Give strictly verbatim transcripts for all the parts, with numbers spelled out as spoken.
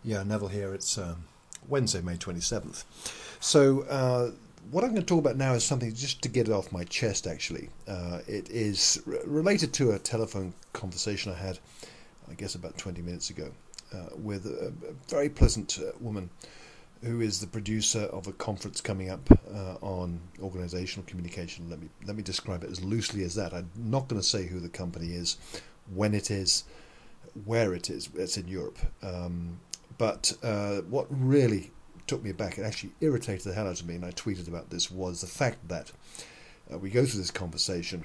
Yeah, Neville here. It's um, Wednesday, May twenty-seventh. So, uh, what I'm going to talk about now is something just to get it off my chest, actually. Uh, it is r- related to a telephone conversation I had, I guess, about twenty minutes ago, uh, with a, a very pleasant uh, woman who is the producer of a conference coming up uh, on organizational communication. Let me, let me describe it as loosely as that. I'm not going to say who the company is, when it is, where it is. It's in Europe. Um, But uh, what really took me back, it actually irritated the hell out of me, and I tweeted about this, was the fact that uh, we go through this conversation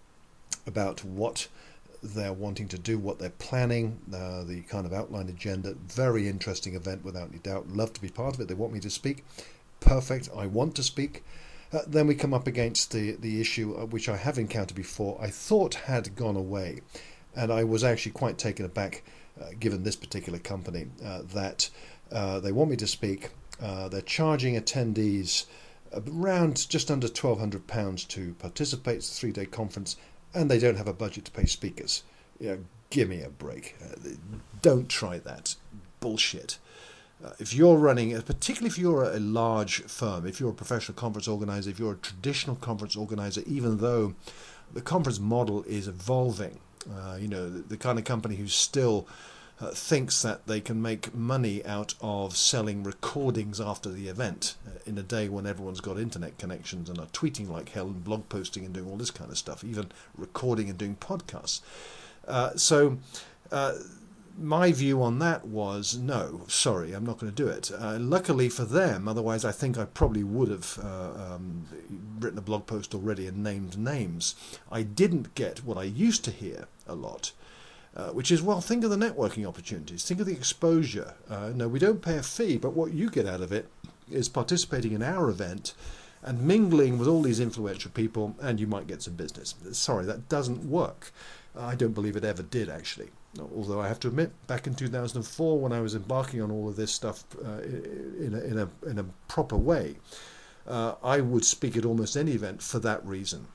about what they're wanting to do, what they're planning, uh, the kind of outlined agenda. Very interesting event, without any doubt. Love to be part of it. They want me to speak. Perfect. I want to speak. Uh, then we come up against the, the issue, uh, which I have encountered before, I thought had gone away. And I was actually quite taken aback, uh, given this particular company, uh, that uh, they want me to speak. Uh, they're charging attendees around just under twelve hundred pounds to participate. It's a three-day conference, and they don't have a budget to pay speakers. You know, give me a break. Uh, don't try that. Bullshit. Uh, if you're running, particularly if you're a large firm, if you're a professional conference organizer, if you're a traditional conference organizer, even though the conference model is evolving, Uh, you know, the, the kind of company who still uh, thinks that they can make money out of selling recordings after the event uh, in a day when everyone's got internet connections and are tweeting like hell and blog posting and doing all this kind of stuff, even recording and doing podcasts. Uh, so uh, my view on that was, no, sorry, I'm not going to do it. Uh, luckily for them, otherwise I think I probably would have uh, um, written a blog post already and named names. I didn't get what I used to hear a lot, uh, which is, well, think of the networking opportunities, think of the exposure. Uh, no, we don't pay a fee, but what you get out of it is participating in our event and mingling with all these influential people, and you might get some business. Sorry, that doesn't work. I don't believe it ever did, actually. Although I have to admit, back in two thousand four, when I was embarking on all of this stuff uh, in, a, in, a, in a proper way, uh, I would speak at almost any event for that reason.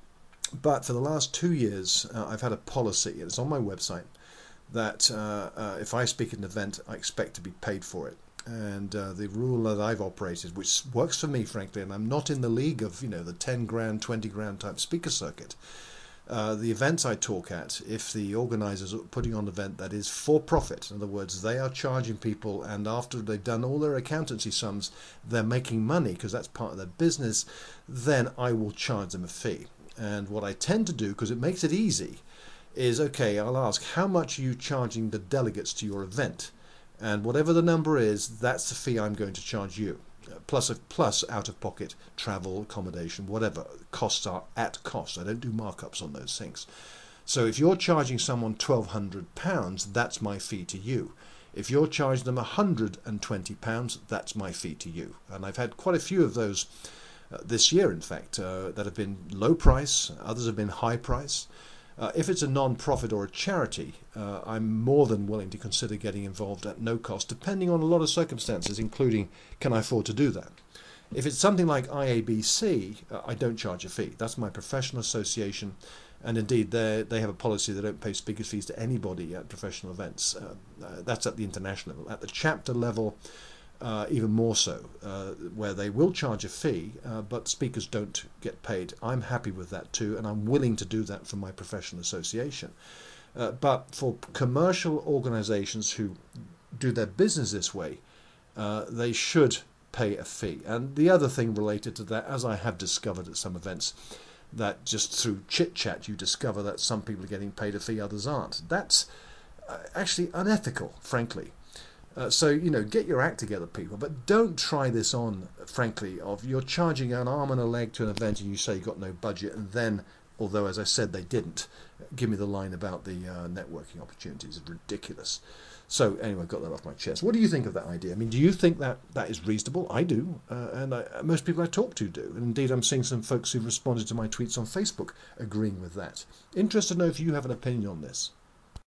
But for the last two years, uh, I've had a policy, and it's on my website, that uh, uh, if I speak at an event, I expect to be paid for it. And uh, the rule that I've operated, which works for me, frankly, and I'm not in the league of, you know, the ten grand, twenty grand type speaker circuit. Uh, the events I talk at, if the organisers are putting on an event that is for profit, in other words, they are charging people, and after they've done all their accountancy sums, they're making money because that's part of their business, then I will charge them a fee. And what I tend to do, because it makes it easy, is, okay, I'll ask, how much are you charging the delegates to your event? And whatever the number is, that's the fee I'm going to charge you. Plus, plus out-of-pocket travel, accommodation, whatever. Costs are at cost. I don't do markups on those things. So if you're charging someone twelve hundred pounds, that's my fee to you. If you're charging them one hundred twenty pounds, that's my fee to you. And I've had quite a few of those uh, this year, in fact, uh, that have been low price. Others have been high price. Uh, if it's a non-profit or a charity, uh, I'm more than willing to consider getting involved at no cost, depending on a lot of circumstances, including can I afford to do that. If it's something like I A B C, uh, I don't charge a fee. That's my professional association, and indeed they they have a policy they don't pay speakers fees to anybody at professional events. Uh, uh, that's at the international level. At the chapter level, Uh, even more so, uh, where they will charge a fee, uh, but speakers don't get paid. I'm happy with that too, and I'm willing to do that for my professional association. Uh, but for commercial organizations who do their business this way, uh, they should pay a fee. And the other thing related to that, as I have discovered at some events, that just through chit-chat you discover that some people are getting paid a fee, others aren't. That's uh, actually unethical, frankly. Uh, so, you know, get your act together, people, but don't try this on, frankly, of you're charging an arm and a leg to an event and you say you've got no budget, and then, although, as I said, they didn't, give me the line about the uh, networking opportunities. It's ridiculous. So, anyway, got that off my chest. What do you think of that idea? I mean, do you think that that is reasonable? I do, uh, and I, most people I talk to do. And indeed, I'm seeing some folks who've responded to my tweets on Facebook agreeing with that. Interested to know if you have an opinion on this.